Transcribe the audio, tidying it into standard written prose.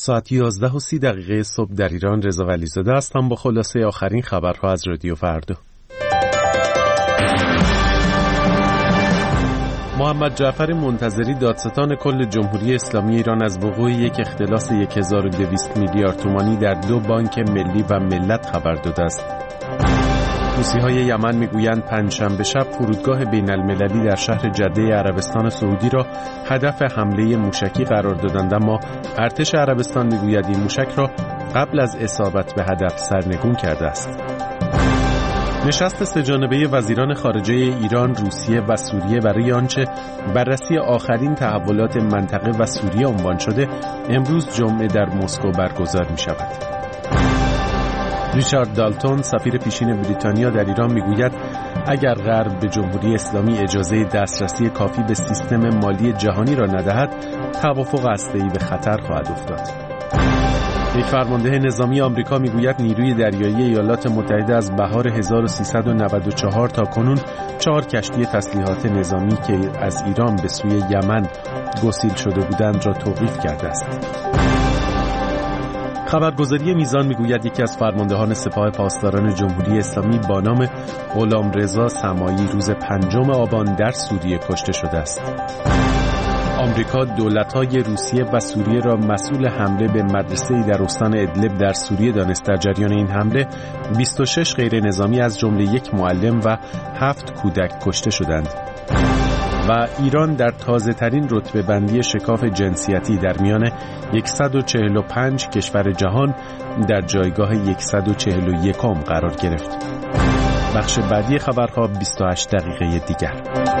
ساعت 11:30 صبح در ایران. رضا ولیزاده هستم با خلاصه آخرین خبرها از رادیو فردا. محمد جعفر منتظری دادستان کل جمهوری اسلامی ایران از وقوع یک اختلاس 1200 میلیارد تومانی در 2 بانک ملی و ملت خبر داده است. حوثی‌های یمن میگویند پنجشنبه شب فرودگاه بین‌المللی در شهر جده عربستان سعودی را هدف حمله موشکی قرار دادند، اما ارتش عربستان میگوید این موشک را قبل از اصابت به هدف سرنگون کرده است. نشست سه‌جانبه وزیران خارجه ایران، روسیه و سوریه برای آنچه بررسی آخرین تحولات منطقه و سوریه عنوان شده امروز جمعه در مسکو برگزار می شود. ریچارد دالتون سفیر پیشین بریتانیا در ایران میگوید اگر غرب به جمهوری اسلامی اجازه دسترسی کافی به سیستم مالی جهانی را ندهد، توافق هسته‌ای به خطر خواهد افتاد. یک فرمانده نظامی آمریکا میگوید نیروی دریایی ایالات متحده از بهار 1394 تا کنون 4 کشتی تسلیحات نظامی که از ایران به سوی یمن گسیل شده بودند را توقیف کرده است. خبرگزاری میزان میگوید یکی از فرماندهان سپاه پاسداران جمهوری اسلامی با نام غلامرضا سمایی روز 5 آبان در سوریه کشته شده است. آمریکا دولت‌های روسیه و سوریه را مسئول حمله به مدرسه‌ای در استان ادلب در سوریه دانست. در جریان این حمله 26 غیر نظامی از جمله 1 معلم و 7 کودک کشته شدند. و ایران در تازه‌ترین رتبه بندی شکاف جنسیتی در میان 145 کشور جهان در جایگاه 141 قرار گرفت. بخش بعدی خبرها 28 دقیقه دیگر.